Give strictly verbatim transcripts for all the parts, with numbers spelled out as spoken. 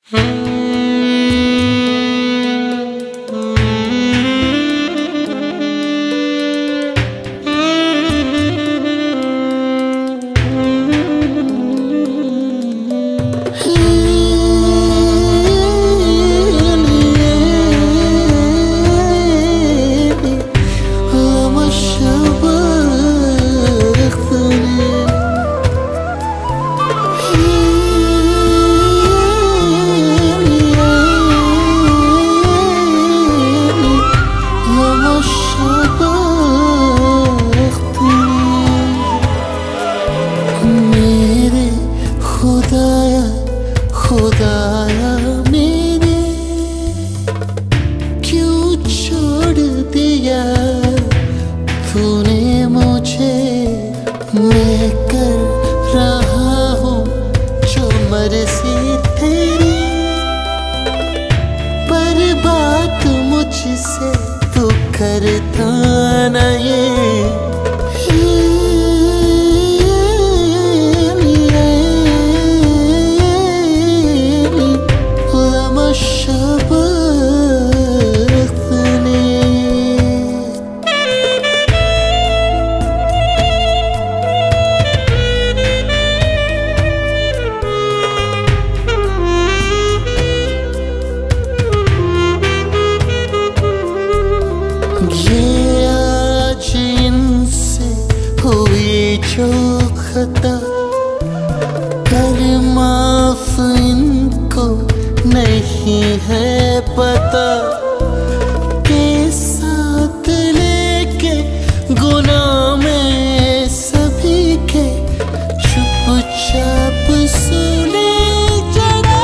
खुदाया खुदाया मेरे क्यों छोड़ दिया तूने मुझे। मैं कर रहा हूँ जो मर्जी तेरी, पर बात मुझसे तू करता नहीं। ये आज इनसे हुई जो खता, कर माफ इनको नहीं है पता, के साथ लेके गुनाह में सभी के चुपचाप सुने जरा।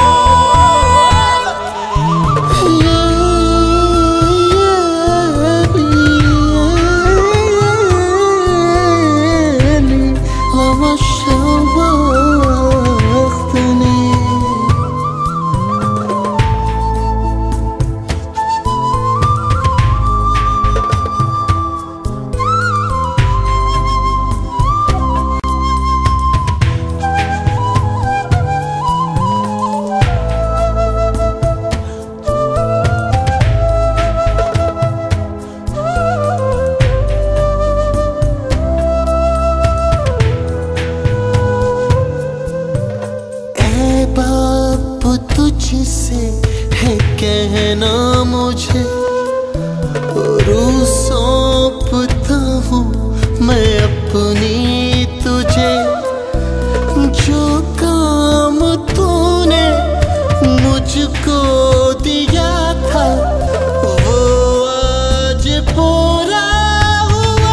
बाप तुझसे है कहना मुझे, रूह सौंपता हूँ मैं अपनी तुझे। जो काम तूने मुझको दिया था वो आज पूरा हुआ।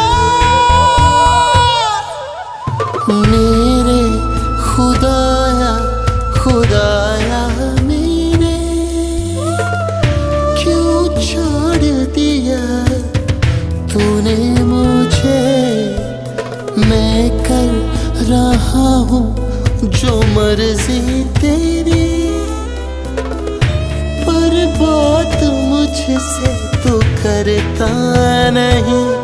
मेरे खुदाया खुदाया मेरे क्यों छोड़ दिया तूने मुझे। मैं कर रहा हूँ जो मर्जी तेरी, पर बात मुझसे तो करता नहीं।